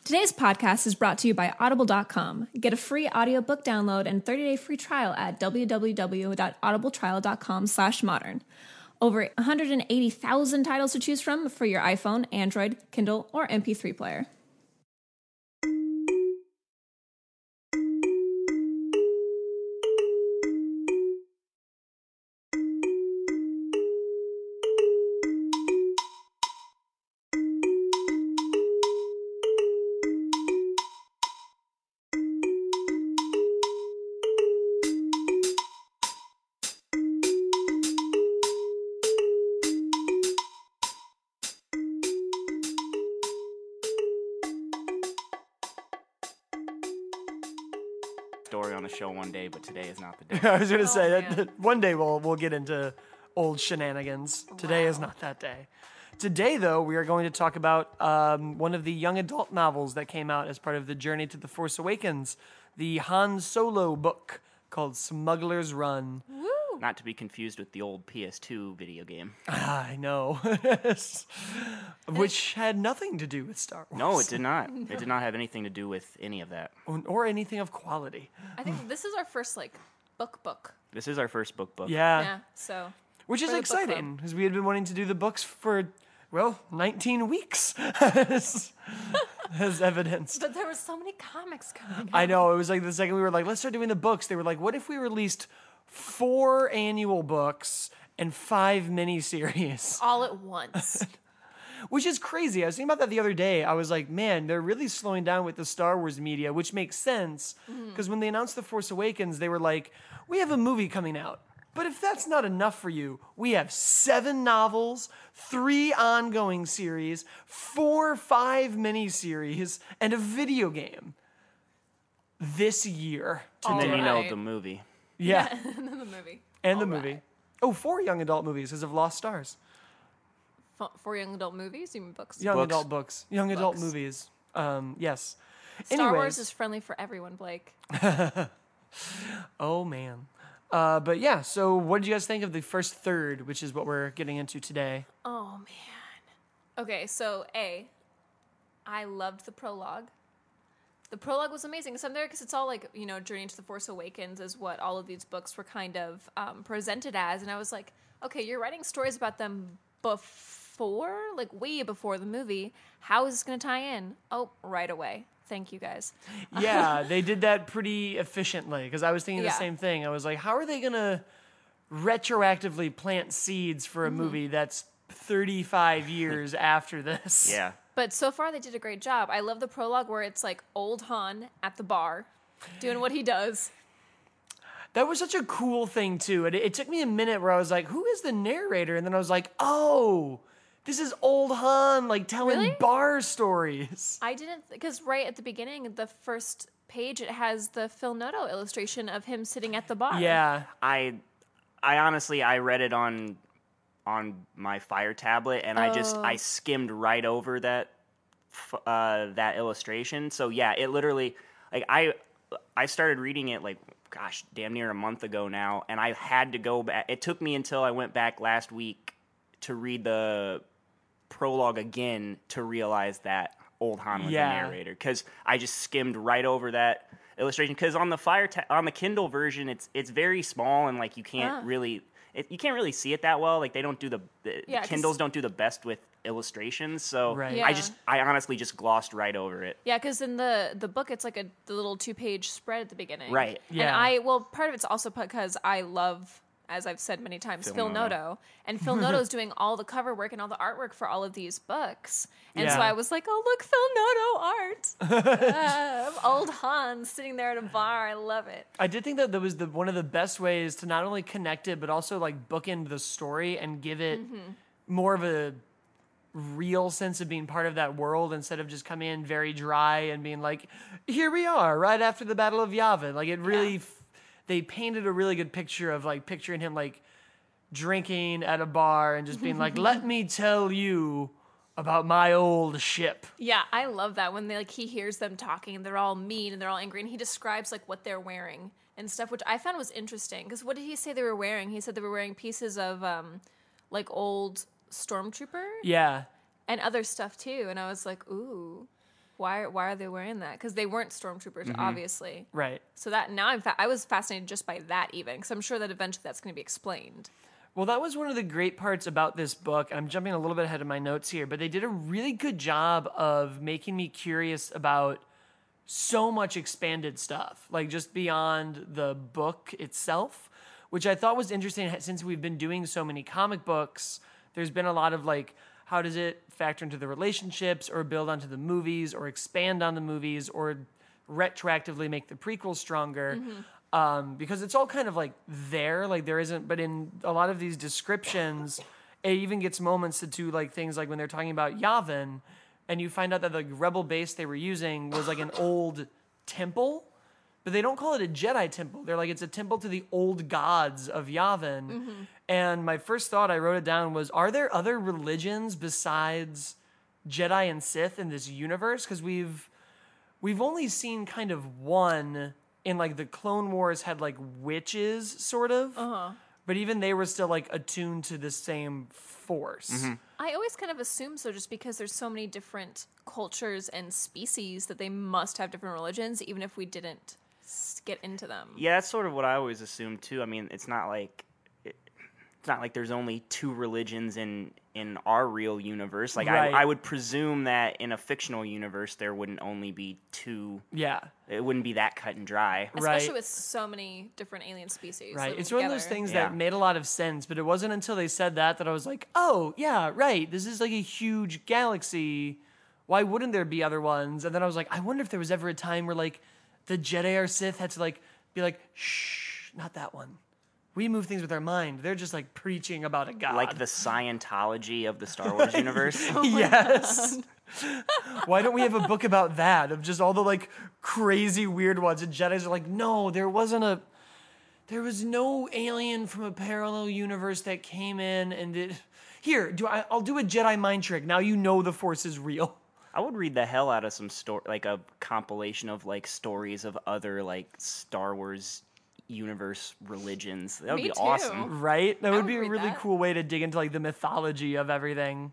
Today's podcast is brought to you by Audible.com. Get a free audiobook download and 30-day free trial at www.audibletrial.com/modern. Over 180,000 titles to choose from for your iPhone, Android, Kindle, or MP3 player. Story on the show one day, but today is not the day. I was going to say man. that one day we'll get into old shenanigans. Today is not that day. Today, though, we are going to talk about one of the young adult novels that came out as part of the Journey to the Force Awakens, the Han Solo book called Smuggler's Run. Not to be confused with the old PS2 video game. I know. Which had nothing to do with Star Wars. No, it did not. It did not have anything to do with any of that. Or anything of quality. I think this is our first, book. This is our first book. Yeah. So... Which is for the book exciting, because we had been wanting to do the books for, 19 weeks, as evidenced. But there were so many comics coming out. I know, it was like the second we were like, let's start doing the books, they were like, what if we released 4 annual books and 5 miniseries? All at once. Which is crazy. I was thinking about that the other day. I was like, man, they're really slowing down with the Star Wars media, which makes sense, because when they announced The Force Awakens, they were like, we have a movie coming out. But if that's not enough for you, we have 7 novels, 3 ongoing series, 5 miniseries, and a video game this year. And then Alright. the movie. Yeah. And then the movie. And the movie. Oh, 4 young adult movies because of Lost Stars. For young adult movies? You mean books? Young Books. adult books. Young adult Books. movies. Yes. Star Wars Anyways. is friendly for everyone, Blake. Oh, man. But yeah, so what did you guys think of the first third, which is what we're getting into today? Oh, man. Okay, so I loved the prologue. The prologue was amazing. So I'm there because it's all Journey to the Force Awakens is what all of these books were kind of presented as. And I was like, okay, you're writing stories about them before, way before the movie. How is this going to tie in? Oh, right away. Thank you, guys. Yeah, they did that pretty efficiently because I was thinking the Yeah. same thing. I was like, how are they going to retroactively plant seeds for a Mm-hmm. movie that's 35 years after this? Yeah. But so far, they did a great job. I love the prologue where it's old Han at the bar doing what he does. That was such a cool thing, too. It took me a minute where I was like, who is the narrator? And then I was like, oh, this is old Han, telling Really? bar stories. I didn't, because right at the beginning, the first page, it has the Phil Noto illustration of him sitting at the bar. Yeah. I honestly, I read it on my Fire tablet, and I skimmed right over that that illustration. So yeah, it literally, I started reading it damn near a month ago now, and I had to go back. It took me until I went back last week to read the prologue again to realize that old Han was Yeah. the narrator, because I just skimmed right over that illustration. Because on the on the Kindle version, it's very small, and you can't really see it that well. They don't do the Yeah, 'cause- Kindles don't do the best with illustrations, so Right. Yeah. I honestly just glossed right over it. Yeah, because in the book, it's the little 2-page spread at the beginning. Right. Yeah. And part of it's also because I love, as I've said many times, Phil Noto. And Phil Noto's doing all the cover work and all the artwork for all of these books. And so Yeah. I was like, oh, look, Phil Noto art. Old Han sitting there at a bar. I love it. I did think that was one of the best ways to not only connect it, but also bookend the story and give it more of a real sense of being part of that world instead of just coming in very dry and being like, here we are right after the Battle of Yavin. It really, they painted a really good picture of picturing him drinking at a bar and just being like, let me tell you about my old ship. Yeah, I love that when he hears them talking and they're all mean and they're all angry and he describes what they're wearing and stuff, which I found was interesting because what did he say they were wearing? He said they were wearing pieces of old Stormtrooper Yeah. and other stuff too, and I was like, ooh. Why are they wearing that? Because they weren't stormtroopers, obviously. Right. So that now I was fascinated just by that even, because I'm sure that eventually that's going to be explained. Well, that was one of the great parts about this book. I'm jumping a little bit ahead of my notes here, but they did a really good job of making me curious about so much expanded stuff, like just beyond the book itself, which I thought was interesting since we've been doing so many comic books. There's been a lot of like, how does it factor into the relationships or build onto the movies or expand on the movies or retroactively make the prequels stronger? Because it's all kind of like there, like there isn't, but in a lot of these descriptions, it even gets moments to do like things like when they're talking about Yavin, and you find out that the rebel base they were using was like an old temple, but they don't call it a Jedi temple. They're like, it's a temple to the old gods of Yavin. And my first thought, I wrote it down, was, are there other religions besides Jedi and Sith in this universe? Because we've only seen kind of one in like the Clone Wars had like witches sort of, but even they were still like attuned to the same force. I always kind of assume so, just because there's so many different cultures and species that they must have different religions, even if we didn't get into them. Yeah, that's sort of what I always assumed too. I mean, it's not like there's only two religions in our real universe. Like Right. I would presume that in a fictional universe there wouldn't only be two. Yeah. It wouldn't be that cut and dry. Especially Right. with so many different alien species. Right. living It's one of those together. things Yeah. that made a lot of sense, but it wasn't until they said that I was like, oh, yeah, right. This is like a huge galaxy. Why wouldn't there be other ones? And then I was like, I wonder if there was ever a time where like the Jedi or Sith had to like be like, shh, not that one. We move things with our mind. They're just like preaching about a god. Like the Scientology of the Star Wars universe. Yes. Why don't we have a book about that, of just all the like crazy weird ones? And Jedis are like, no, there was no alien from a parallel universe that came in and did. Here, I'll do a Jedi mind trick. Now you know the Force is real. I would read the hell out of some like a compilation of like stories of other like Star Wars universe religions. That would Me be too. awesome. Right? That would would be a read really that. cool way to dig into like the mythology of everything.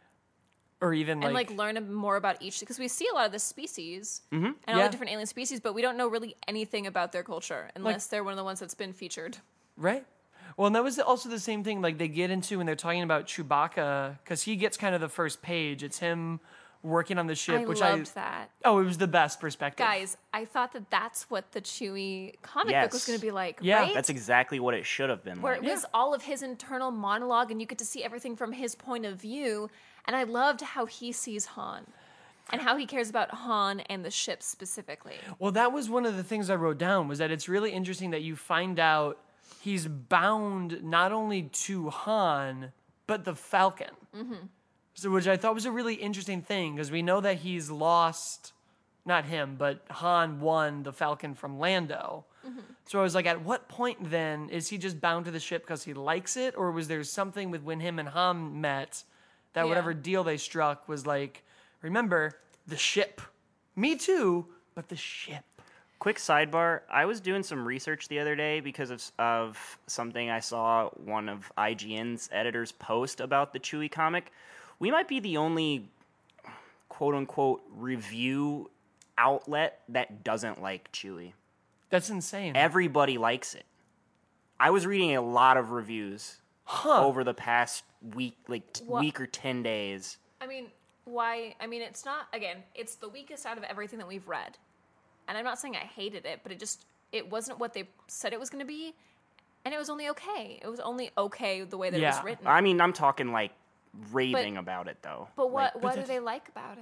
Or even And like learn more about each, because we see a lot of the species and all Yeah. the different alien species, but we don't know really anything about their culture unless they're one of the ones that's been featured. Right. Well, and that was also the same thing like they get into when they're talking about Chewbacca, because he gets kind of the first page. It's him working on the ship, I which loved that. Oh, it was the best perspective. Guys, I thought that that's what the Chewie comic book was Yes. going to be like, Yeah. right? That's exactly what it should have been Where like. it was all of his internal monologue and you get to see everything from his point of view. And I loved how he sees Han and how he cares about Han and the ship specifically. Well, that was one of the things I wrote down, was that it's really interesting that you find out he's bound not only to Han, but the Falcon. So, which I thought was a really interesting thing, because we know that he's lost, not him, but Han won the Falcon from Lando. So I was like, at what point then is he just bound to the ship because he likes it? Or was there something with when him and Han met that Yeah. whatever deal they struck was like, remember, the ship. Me too, but the ship. Quick sidebar, I was doing some research the other day because of something I saw one of IGN's editors post about the Chewie comic. We might be the only quote-unquote review outlet that doesn't like Chewie. That's insane. Everybody likes it. I was reading a lot of reviews over the past week, week or 10 days. I mean, why? I mean, it's not, again, it's the weakest out of everything that we've read. And I'm not saying I hated it, but it wasn't what they said it was going to be. And it was only okay. It was only okay the way that it was Yeah. written. I mean, I'm talking like raving about it though. But Like, what do they like about it?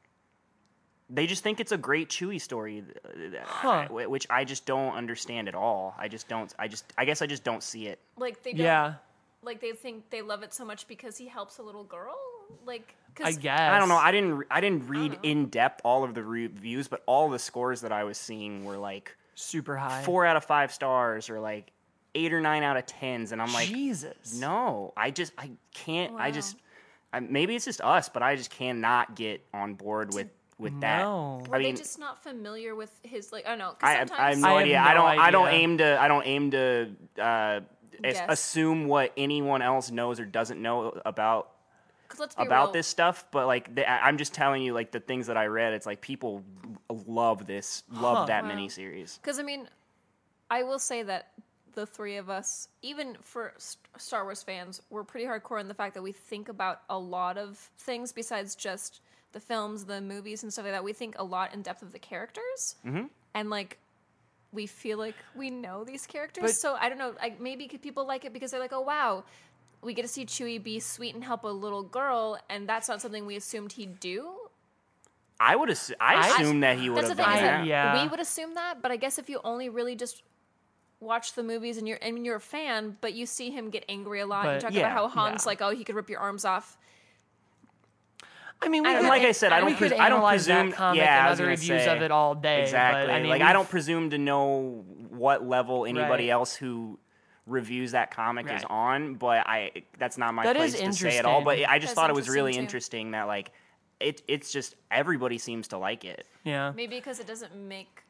they just think it's a great Chewie story, which I just don't understand at all. I guess I just don't see it. Like they don't, Yeah, like they think they love it so much because he helps a little girl. Like, I 'cause guess. I don't know. I didn't read in depth all of the reviews, but all the scores that I was seeing were like Super high. 4 out of 5 stars or like 8 or 9 out of 10s, and I'm like, Jesus. no, I can't. Wow. Maybe it's just us, but I just cannot get on board with that. No. were I mean, they just not familiar with his, like, I don't know. 'Cause I have sometimes no I have idea. no I don't idea. aim to Guess. assume what anyone else knows or doesn't know about let's be about real. this stuff, but like I'm just telling you, like the things that I read, it's like people love that Wow. miniseries. Because, I mean, I will say that the three of us, even for Star Wars fans, we're pretty hardcore in the fact that we think about a lot of things besides just the films, the movies, and stuff like that. We think a lot in depth of the characters. Mm-hmm. And, like, we feel like we know these characters. But- so, I don't know, like, maybe people like it because they're like, oh, wow, we get to see Chewie be sweet and help a little girl, and that's not something we assumed he'd do. I assume that he would That's the have thing. done Is that. that Yeah. we would assume that, but I guess if you only really just watch the movies and you're a fan, but you see him get angry a lot. You But- talk yeah, about how Han's yeah. like, oh, he could rip your arms off. I mean, we I don't could- know. Like I said, I we don't. could I don't analyze presume. that comic Yeah, and I was other gonna reviews say, of it all day. exactly. But, I mean, like I we've- don't presume to know what level anybody Right. else who reviews that comic is Right. on, but that's not my That is place to say at all. But interesting. I just That's thought it was really interesting, too. interesting that like it's just everybody seems to like it. Yeah. Maybe because it doesn't make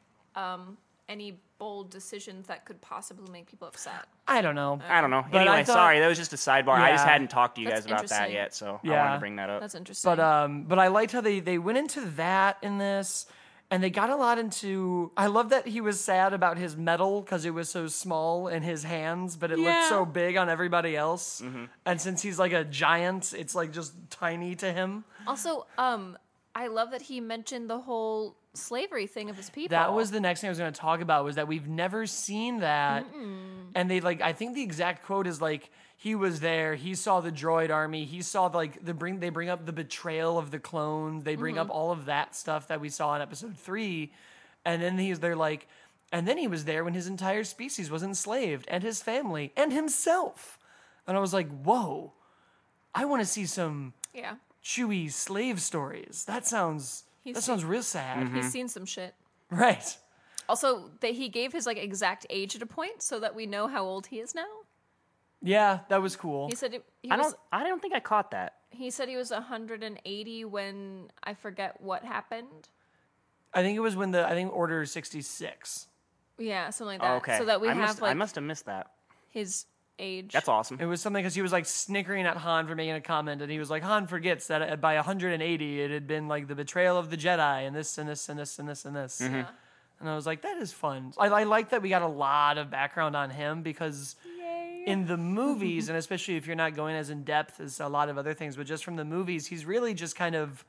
any bold decisions that could possibly make people upset. I don't know. I don't know. But I Anyway, thought- sorry, that was just a sidebar. I just Yeah. hadn't talked to you That's guys about that interesting. yet, so I wanted Yeah. to bring that up. That's interesting. But I liked how they went into that in this, and they got a lot into. I love that he was sad about his medal because it was so small in his hands, but it looked Yeah. so big on everybody else. Mm-hmm. And since he's like a giant, it's like just tiny to him. Also, I love that he mentioned the whole slavery thing of his people. That was the next thing I was going to talk about, was that we've never seen that. And they like, I think the exact quote is like, he was there, he saw the droid army, he saw like they bring up the betrayal of the clones, they bring up all of that stuff that we saw in episode 3. And then they're like, and then he was there when his entire species was enslaved, and his family and himself. And I was like, whoa, I want to see some Yeah. Chewie slave stories. That sounds real sad. He's seen some shit. Right. Also, he gave his like exact age at a point so that we know how old he is now. Yeah, that was cool. He said I don't think I caught that. he said he was 180 when I forget what happened. I think it was when I think Order 66. Yeah, something like that. Okay. So that we I have like must have missed that. his age. That's awesome. It was something because he was like snickering at Han for making a comment, and he was like, Han forgets that by 180 it had been like the betrayal of the Jedi and this and this and this and this and this. Yeah. And I was like, that is fun. I like that we got a lot of background on him because in the movies, and especially if you're not going as in depth as a lot of other things, but just from the movies, he's really just kind of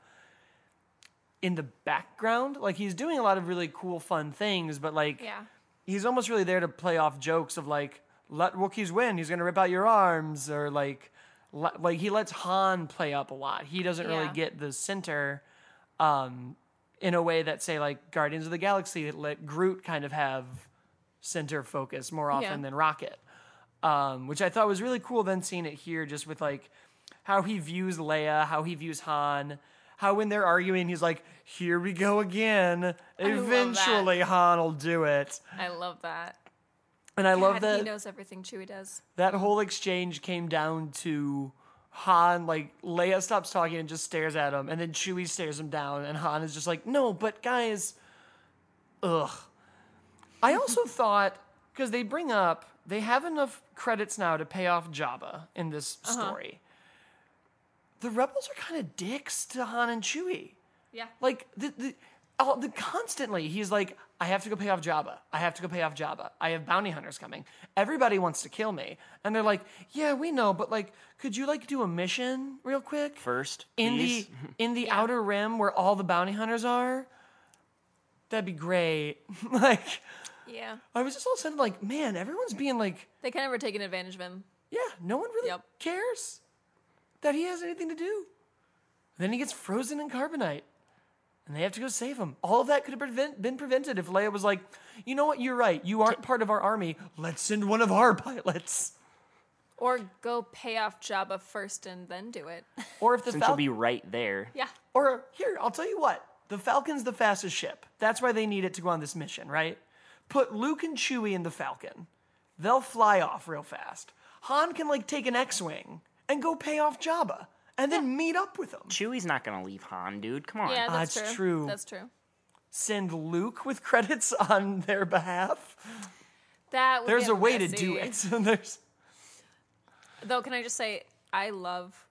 in the background. Like he's doing a lot of really cool, fun things, but like Yeah. he's almost really there to play off jokes of like, let Wookiees win, he's gonna rip out your arms, or like he lets Han play up a lot. He doesn't really Yeah. get the center in a way that say like Guardians of the Galaxy let Groot kind of have center focus more often Yeah. than Rocket, which I thought was really cool. Then seeing it here, just with like how he views Leia, how he views Han. How when they're arguing, he's like, "Here we go again. love Eventually, Han will do it." I love that. And I love God, that he knows everything Chewie does. that whole exchange came down to Han, like, Leia stops talking and just stares at him, and then Chewie stares him down, and Han is just like, no, but guys, ugh. I also thought, because they have enough credits now to pay off Jabba in this story. The Rebels are kind of dicks to Han and Chewie. Yeah. Like, the constantly, he's like, I have to go pay off Jabba. I have to go pay off Jabba. I have bounty hunters coming. Everybody wants to kill me. And they're like, yeah, we know, but like, could you like do a mission real quick? First, In please. the Outer Rim where all the bounty hunters are? That'd be great. Like, Yeah. I was just all of a sudden like, man, everyone's being like, They kind of were taking advantage of him. yeah, no one really Yep. cares that he has anything to do. Then he gets frozen in carbonite. And they have to go save him. All of that could have been prevented if Leia was like, you know what, you're right. You aren't part of our army. Let's send one of our pilots. Or go pay off Jabba first and then do it. Or if the Since you'll be right there. Yeah. Or here, I'll tell you what. The Falcon's the fastest ship. That's why they need it to go on this mission, right? Put Luke and Chewie in the Falcon. They'll fly off real fast. Han can like take an X-Wing and go pay off Jabba. And then meet up with him. Chewie's not gonna leave Han, dude. Come on. Yeah, that's That's true. true. That's true. Send Luke with credits on their behalf. That would There's get a way to messy. do it. There's Though, can I just say, I love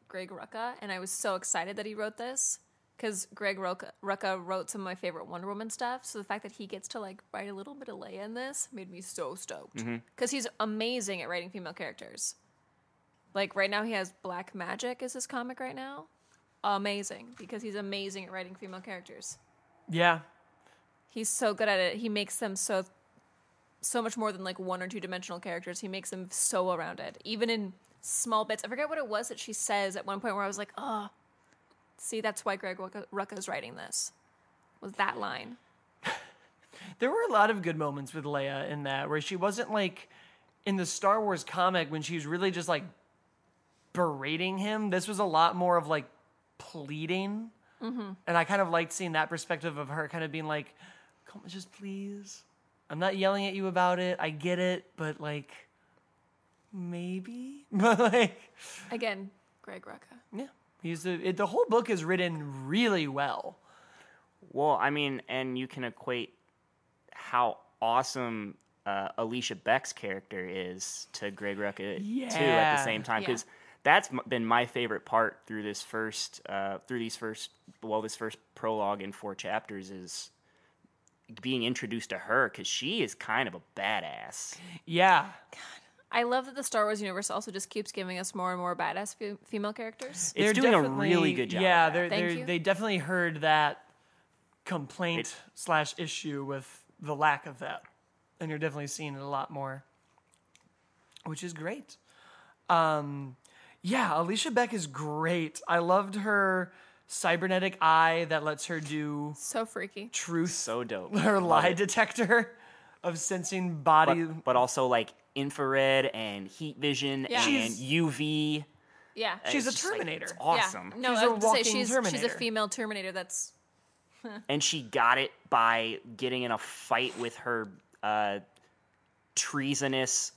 Greg Rucka, and I was so excited that he wrote this because Greg Rucka wrote some of my favorite Wonder Woman stuff. So the fact that he gets to like write a little bit of Leia in this made me so stoked because he's amazing at writing female characters. Like right now, he has Black Magic as his comic right now. Amazing because he's amazing at writing female characters. Yeah. He's so good at it. He makes them so much more than like 1 or 2 dimensional characters. He makes them so well-rounded, even in small bits. I forget what it was that she says at one point where I was like, oh, see, that's why Greg Rucka is writing this. Was that line. There were a lot of good moments with Leia in that, where she wasn't like in the Star Wars comic when she was really just like berating him. This was a lot more of like pleading. And I kind of liked seeing that perspective of her kind of being like, come on, just please. I'm not yelling at you about it. I get it, but like, maybe. But like, Again, Greg Rucka. yeah, the whole book is written really well. Well, I mean, and you can equate how awesome Alicia Beck's character is to Greg Rucka too at the same time, because that's been my favorite part through this first prologue in 4 chapters is being introduced to her, because she is kind of a badass. Yeah. I love that the Star Wars universe also just keeps giving us more and more badass female characters. It's doing a really good job. Yeah, of that. they definitely heard that complaint / issue with the lack of that, and you're definitely seeing it a lot more, which is great. Yeah, Alicia Beck is great. I loved her cybernetic eye that lets her do So freaky. truth, So dope. her lie it. detector of sensing body. But also like infrared and heat vision Yeah. and UV. Yeah. She's a It's just, like, Terminator. it's awesome. Yeah. No, She's I a was gonna say walking she's a Terminator. female Terminator that's And she got it by getting in a fight with her treasonous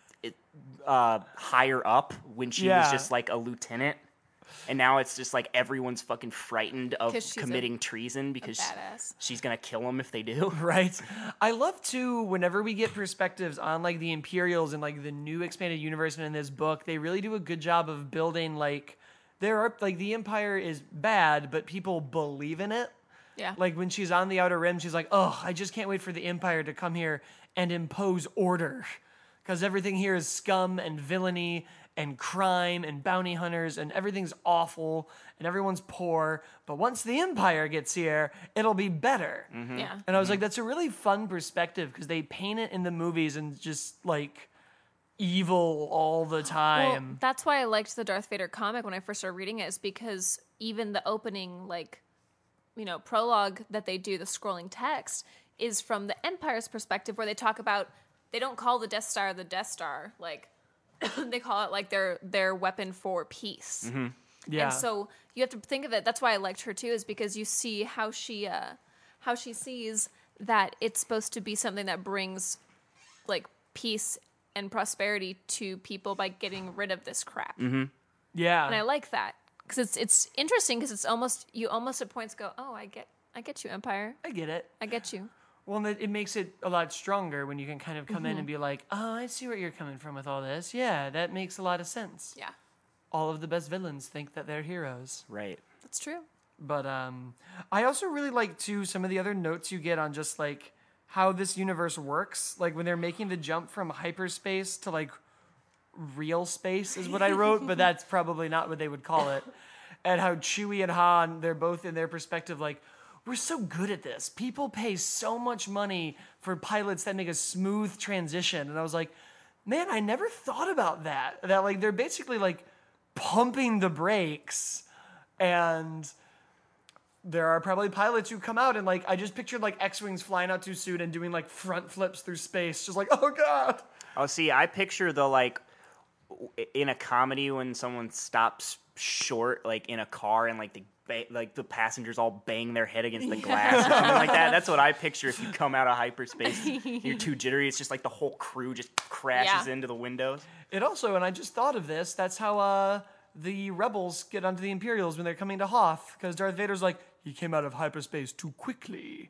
higher up when she was just like a lieutenant. And now it's just like everyone's fucking frightened of 'Cause she's committing treason because badass. she's going to kill them if they do. Right. I love too whenever we get perspectives on like the Imperials and like the new expanded universe and in this book, they really do a good job of building like there are like the Empire is bad, but people believe in it. Yeah. Like when she's on the Outer Rim, she's like, "Oh, I just can't wait for the Empire to come here and impose order." Because everything here is scum and villainy and crime and bounty hunters and everything's awful and everyone's poor. But once the Empire gets here, it'll be better. Yeah. And I was like, that's a really fun perspective because they paint it in the movies and just like evil all the Well, time. that's why I liked the Darth Vader comic when I first started reading it, is because even the opening, like, you know, prologue that they do, the scrolling text, is from the Empire's perspective, where they talk about, they don't call the Death Star, like, they call it like their weapon for peace. Yeah. And so you have to think of it. That's why I liked her too, is because you see how she sees that it's supposed to be something that brings like peace and prosperity to people by getting rid of this crap. Yeah. And I like that because it's interesting because it's almost, you almost at points go, oh, I get you, Empire. I get it. I get you. Well, and it makes it a lot stronger when you can kind of come in and be like, oh, I see where you're coming from with all this. Yeah, that makes a lot of sense. Yeah, All of the best villains think that they're heroes. Right. that's true. But I also really like, too, some of the other notes you get on just, like, how this universe works. Like, when they're making the jump from hyperspace to, like, real space is what I wrote, but that's probably not what they would call it. And how Chewie and Han, they're both in their perspective, like, we're so good at this. People pay so much money for pilots that make a smooth transition. And I was like, man, I never thought about that. That, like, they're basically, like, pumping the brakes. And there are probably pilots who come out and, like, I just pictured, like, X-Wings flying out too soon and doing, like, front flips through space. Just like, oh, God. Oh, see, I picture the, like, in a comedy when someone stops short, like, in a car and, like, the passengers all bang their head against the glass or something like that. That's what I picture if you come out of hyperspace. You're too jittery. It's just like the whole crew just crashes into the windows. It also, and I just thought of this, that's how the rebels get onto the Imperials when they're coming to Hoth, because Darth Vader's like, he came out of hyperspace too quickly.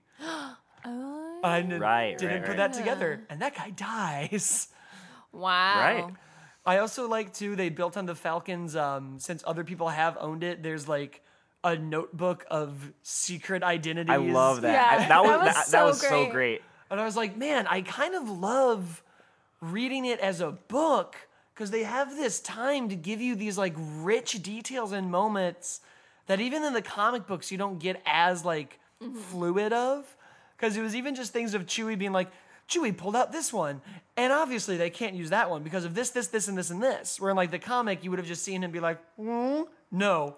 I didn't put that together, and that guy dies. Wow. Right. I also like too. They built on the Falcons. Since other people have owned it, there's like a notebook of secret identities. I love that. Yeah, That was so great. great. And I was like, man, I kind of love reading it as a book because they have this time to give you these like rich details and moments that even in the comic books you don't get as like fluid of. Because it was even just things of Chewie being like, Chewie pulled out this one. And obviously they can't use that one because of this, and this, and this. Where in like the comic, you would have just seen him be like, no,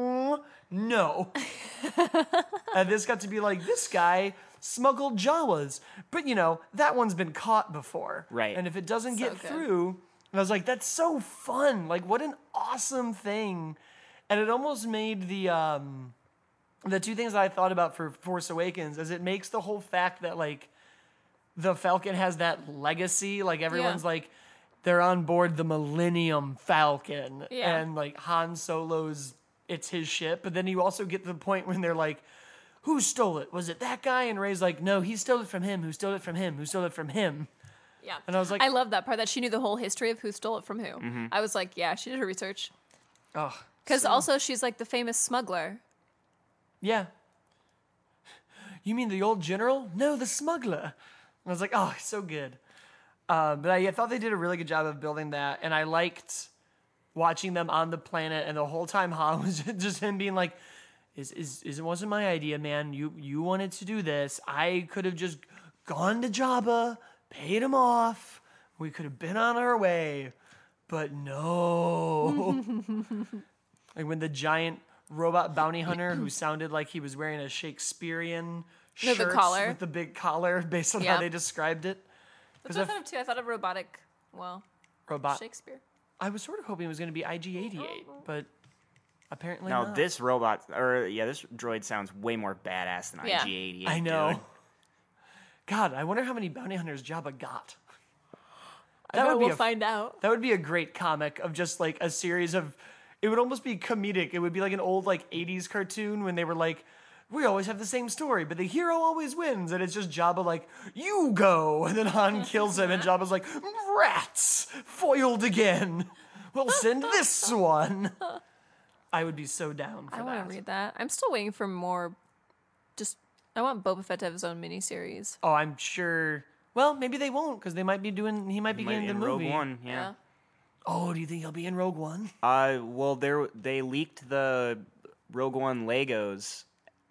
no. And this got to be like, this guy smuggled Jawas. But, you know, that one's been caught before. Right. And if it doesn't So get good. through, and I was like, that's so fun. Like, what an awesome thing. And it almost made the two things that I thought about for Force Awakens is it makes the whole fact that, like, the Falcon has that legacy. Like, everyone's like, they're on board the Millennium Falcon. Yeah. And, like, Han Solo's, it's his ship. But then you also get to the point when they're like, who stole it? Was it that guy? And Rey's like, no, he stole it from him. Who stole it from him? Who stole it from him? Yeah. And I was like, I love that part that she knew the whole history of who stole it from who. I was like, yeah, she did her research. oh, Because also she's like the famous smuggler. yeah. You mean the old general? No, the smuggler. And I was like, oh, so good. But I thought they did a really good job of building that. And I liked watching them on the planet. And the whole time Han was just him being like, it wasn't my idea, man. You wanted to do this. I could have just gone to Jabba, paid him off. We could have been on our way. But no. Like when the giant robot bounty hunter who sounded like he was wearing a Shakespearean No, shirt the collar. with the big collar based on Yeah. how they described it. That's what I thought of too. I thought of robotic, well, Robot. Shakespeare. I was sort of hoping it was going to be IG-88, but apparently No, not. this this droid sounds way more badass than Yeah. IG-88. I know. dude. God, I wonder how many bounty hunters Jabba got. I bet would be we'll find out. That would be a great comic of just like a series of. It would almost be comedic. It would be like an old like 80s cartoon when they were like, we always have the same story, but the hero always wins. And it's just Jabba like, you go. And then Han kills him and Jabba's like, rats, foiled again. We'll send this one. I would be so down for I that. want to read that. I'm still waiting for more. I want Boba Fett to have his own miniseries. Oh, I'm sure. Well, maybe they won't because they might be doing. He might be Might getting be the in movie. Rogue One, yeah. Oh, do you think he'll be in Rogue One? Well, they leaked the Rogue One Legos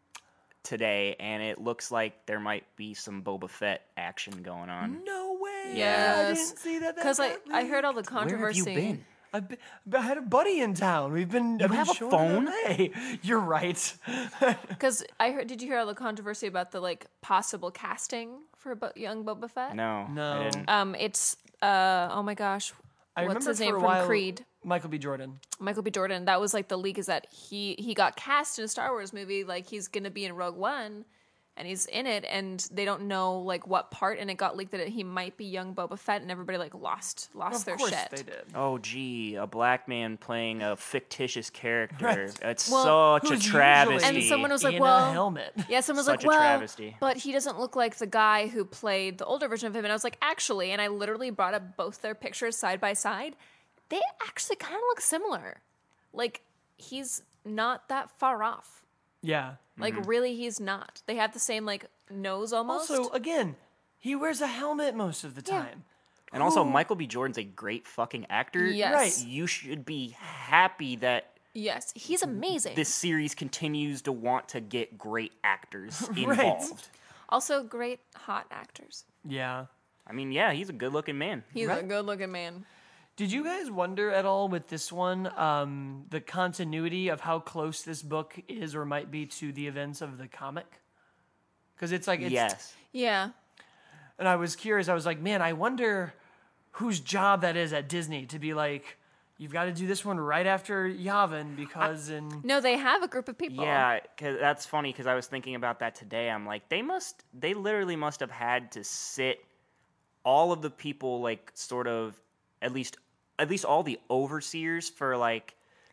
today, and it looks like there might be some Boba Fett action going on. No way. Yes. I didn't see that. Because I heard all the Where have controversy. you been? I had a buddy in town. I've been have a showing phone? him, hey, you're right. Because I heard. Did you hear all the controversy about the like possible casting for young Boba Fett? No, No. I didn't. It's oh my gosh, I what's remember his for name a from while, Creed? Michael B. Jordan. Michael B. Jordan. That was like the leak is that he got cast in a Star Wars movie. Like he's gonna be in Rogue One, and he's in it, and they don't know like what part. And it got leaked that he might be young Boba Fett, and everybody like lost Of their course shit. they did. Oh, gee, a black man playing a fictitious character. Right. It's Well, such a who's travesty. And someone was like, in well, a helmet. yeah, someone was Such like, a well, travesty. but he doesn't look like the guy who played the older version of him. And I was like, actually, and I literally brought up both their pictures side by side. They actually kind of look similar. Like, he's not that far off. Yeah. Like, really, he's not. They have the same, like, nose almost. Also, again, he wears a helmet most of the Yeah. time. And also, Michael B. Jordan's a great fucking actor. Yes. Right. You should be happy that Yes, he's amazing. this series continues to want to get great actors Right. involved. Also, great hot actors. Yeah. I mean, yeah, he's a good-looking man. He's a Right. good-looking man. Did you guys wonder at all with this one, the continuity of how close this book is or might be to the events of the comic? Because it's like, Yes. Yeah. And I was curious. I was like, man, I wonder whose job that is at Disney to be like, you've got to do this one right after Yavin because No, they have a group of people. Yeah, 'cause that's funny because I was thinking about that today. I'm like, they literally must have had to sit all of the people, like, sort of, at least all the overseers for, like,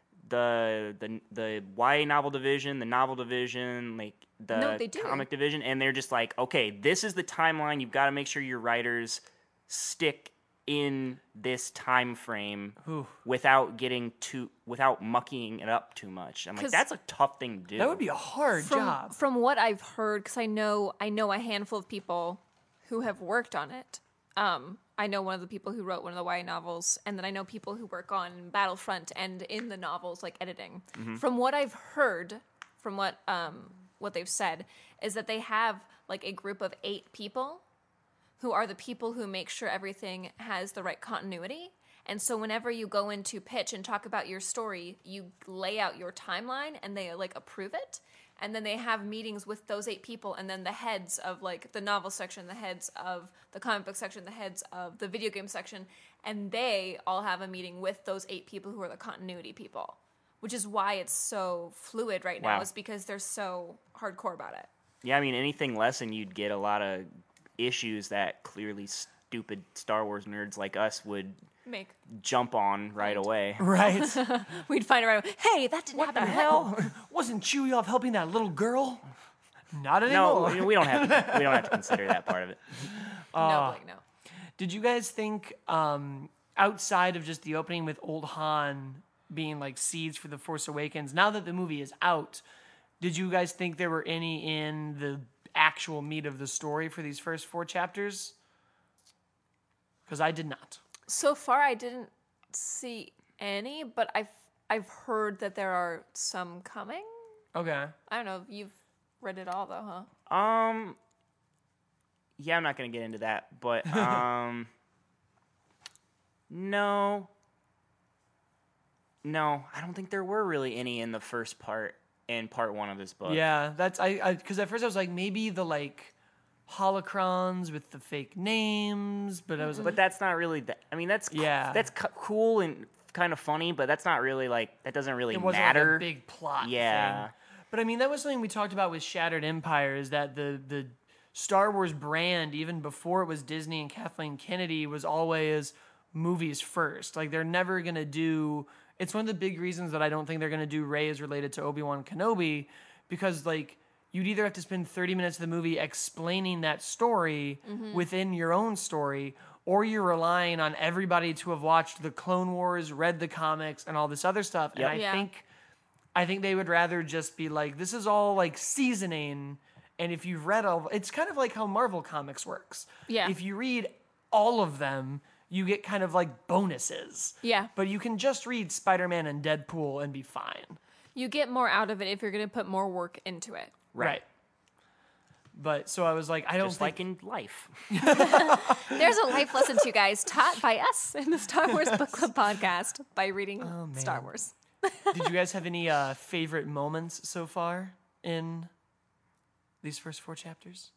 the YA novel division, the novel division, like, No, they the do. comic division, and they're just like, okay, this is the timeline. You've got to make sure your writers stick in this time frame Ooh. without mucking it up too much. I'm like, 'Cause that's a tough thing to do. That would be a hard job. From what I've heard, because I know a handful of people who have worked on it. I know one of the people who wrote one of the YA novels, and then I know people who work on Battlefront and in the novels, like editing. From what I've heard, from what they've said, is that they have like a group of 8 people who are the people who make sure everything has the right continuity. And so whenever you go in to pitch and talk about your story, you lay out your timeline and they like approve it. And then they have meetings with those 8 people, and then the heads of like the novel section, the heads of the comic book section, the heads of the video game section, and they all have a meeting with those 8 people who are the continuity people, which is why it's so fluid right now, Wow. is because they're so hardcore about it. Yeah, I mean, anything less, and you'd get a lot of issues that clearly stupid Star Wars nerds like us would Make jump on right away. Right. we'd find it right away. Hey, that didn't What the happen. hell? Wasn't Chewie off helping that little girl? Not No, anymore. we don't have to consider that part of it. No, Blake, no. Did you guys think, outside of just the opening with Old Han being like seeds for The Force Awakens, now that the movie is out, did you guys think there were any in the actual meat of the story for these first 4 chapters? Because I did not. So far, I didn't see any, but I've heard that there are some coming. Okay. I don't know. You've read it all, though, huh? Yeah, I'm not gonna get into that, but no, I don't think there were really any in the first part, in part 1 of this book. Yeah, that's I because at first I was like maybe the like holocrons with the fake names, but I was But that's not really that. I mean, that's cool and kind of funny, but that's not really like that doesn't really it wasn't matter. like a big plot Yeah. thing. But I mean, that was something we talked about with Shattered Empire, is that the Star Wars brand, even before it was Disney and Kathleen Kennedy, was always movies first. Like, they're never going to do... It's one of the big reasons that I don't think they're going to do Rey is related to Obi-Wan Kenobi, because, like, you'd either have to spend 30 minutes of the movie explaining that story within your own story, or you're relying on everybody to have watched the Clone Wars, read the comics, and all this other stuff. Yep. And Yeah. I think they would rather just be like, this is all like seasoning. And if you've read all, it's kind of like how Marvel Comics works. Yeah. If you read all of them, you get kind of like bonuses. Yeah. But you can just read Spider-Man and Deadpool and be fine. You get more out of it if you're going to put more work into it. Right. But so I was like, I don't Just think. like in life. There's a life lesson to you guys taught by us in the Star Wars Book Club podcast by reading Star Wars. Did you guys have any favorite moments so far in these first 4 chapters?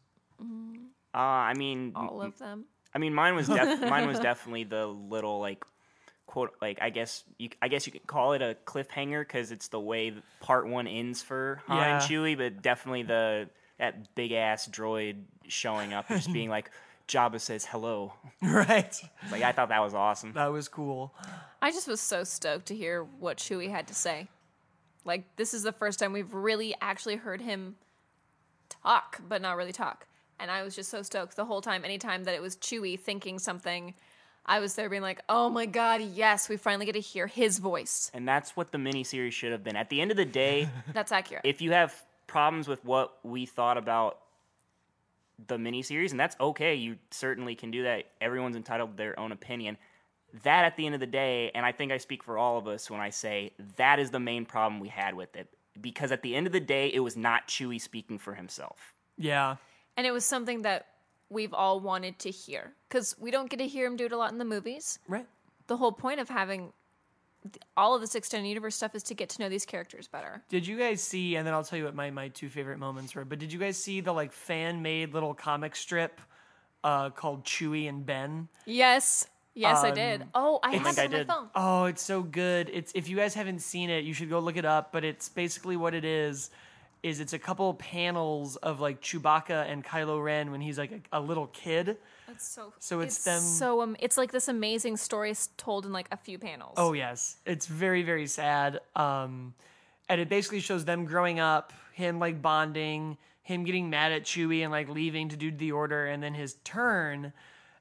I mean, All of them. mine was definitely the little like quote, like I guess you could call it a cliffhanger because it's the way part 1 ends for Han and Chewie, but definitely that big ass droid showing up and just being like, Jabba says hello. Right. Like, I thought that was awesome. That was cool. I just was so stoked to hear what Chewie had to say. Like, this is the first time we've really actually heard him talk, but not really talk. And I was just so stoked the whole time. Anytime that it was Chewie thinking something, I was there being like, oh my God, yes, we finally get to hear his voice. And that's what the miniseries should have been. At the end of the day, That's accurate. if you have problems with what we thought about the miniseries, and that's okay, you certainly can do that. Everyone's entitled to their own opinion. That, at the end of the day, and I think I speak for all of us when I say that is the main problem we had with it. Because at the end of the day, it was not Chewie speaking for himself. Yeah. And it was something that we've all wanted to hear. Because we don't get to hear him do it a lot in the movies. Right. The whole point of having all of this extended universe stuff is to get to know these characters better. Did you guys see, and then I'll tell you what my 2 favorite moments were, but did you guys see the like fan-made little comic strip called Chewie and Ben? Yes. Yes, I did. Oh, I have think it I on my did. phone. Oh, it's so good. It's if you guys haven't seen it, you should go look it up, but it's basically what it is it's a couple panels of like Chewbacca and Kylo Ren when he's like a little kid. It's So it's them- So it's like this amazing story told in like a few panels. Oh yes, it's very very sad. And it basically shows them growing up, him like bonding, him getting mad at Chewie and like leaving to do the order, and then his turn.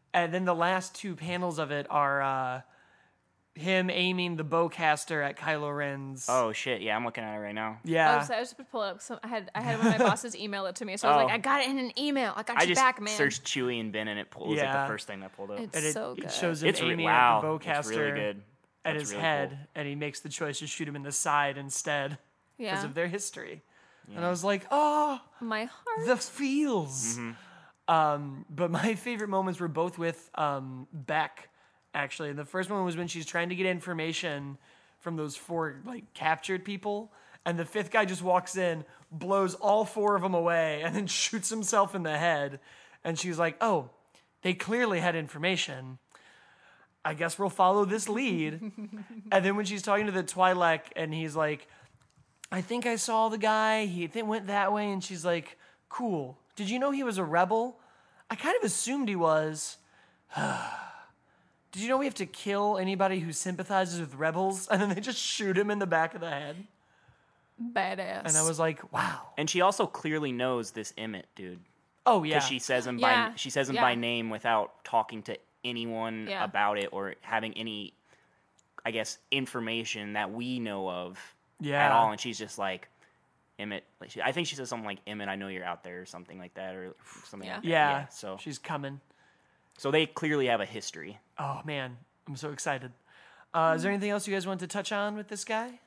And then the last two panels of it are him aiming the bowcaster at Kylo Ren's. Oh shit! Yeah, I'm looking at it right now. Yeah. Oh, so I was just pull it up. So I had one of my bosses email it to me. So I was like, I got it in an email. I got I you just back, man. searched Chewie and Ben, and it was like Yeah. the first thing that pulled up. It's And it, so good. it shows him It's aiming wow, at the bowcaster it's really good. at That's his really head, cool. and he makes the choice to shoot him in the side instead because Yeah. of their history. And I was like, oh, My heart. the feels. Mm-hmm. But my favorite moments were both with Beck, actually. And the first one was when she's trying to get information from those 4 like captured people, and the 5th guy just walks in, blows all 4 of them away, and then shoots himself in the head. And she's like, "Oh, they clearly had information. I guess we'll follow this lead." And then when she's talking to the Twi'lek, and he's like, "I think I saw the guy. He went that way," and she's like, "Cool. Did you know he was a rebel? I kind of assumed he was." Did you know we have to kill anybody who sympathizes with rebels? And then they just shoot him in the back of the head. Badass. And I was like, wow. And she also clearly knows this Emmett dude Oh, yeah. because she says him Yeah. by name without talking to anyone Yeah. about it or having any, I guess, information that we know of at Yeah. all. And she's just like, Emmett. Like I think she says something like, "Emmett, I know you're out there," or something like that, or something. Yeah. Like that. Yeah. So She's coming. they clearly have a history. Oh, man. I'm so excited. Is there anything else you guys want to touch on with this guy?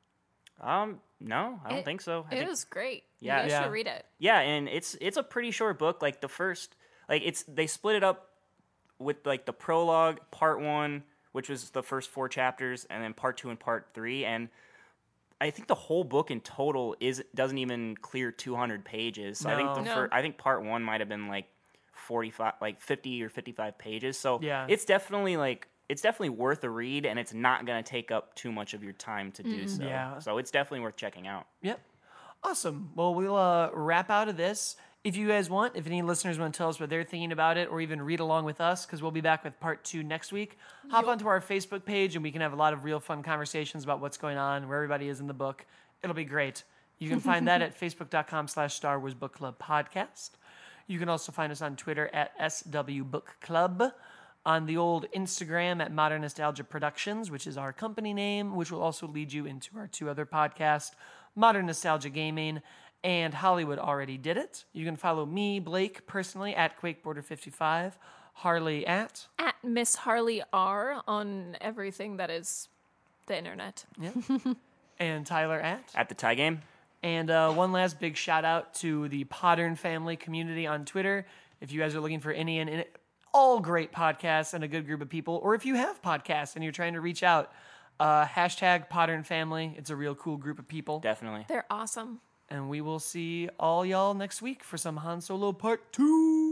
No, I don't think so. I It think, was great. Yeah. You guys Yeah. should read it. yeah, and it's a pretty short book. Like the first, like they split it up with like the prologue, part 1, which was the first 4 chapters, and then part 2 and part 3, and I think the whole book in total doesn't even clear 200 pages. So I think No. No. I think part 1 might have been like 45, like 50 or 55 pages. So Yeah. it's definitely worth a read, and it's not going to take up too much of your time to do so. Yeah. So it's definitely worth checking out. Yep. Awesome. Well, we'll wrap out of this. If you guys want, if any listeners want to tell us what they're thinking about it or even read along with us, because we'll be back with part 2 next week, hop onto our Facebook page and we can have a lot of real fun conversations about what's going on, where everybody is in the book. It'll be great. You can find that at facebook.com/Star Wars Book Club Podcast. You can also find us on Twitter at SW Book Club, on the old Instagram at Modern Nostalgia Productions, which is our company name, which will also lead you into our 2 other podcasts, Modern Nostalgia Gaming and Hollywood Already Did It. You can follow me, Blake, personally at QuakeBorder55, Harley at Miss Harley R on everything that is the internet. and Tyler At the tie game. And one last big shout out to the Podern family community on Twitter. If you guys are looking for any and all great podcasts and a good group of people, or if you have podcasts and you're trying to reach out, hashtag Podern family. It's a real cool group of people. Definitely. They're awesome. And we will see all y'all next week for some Han Solo Part 2.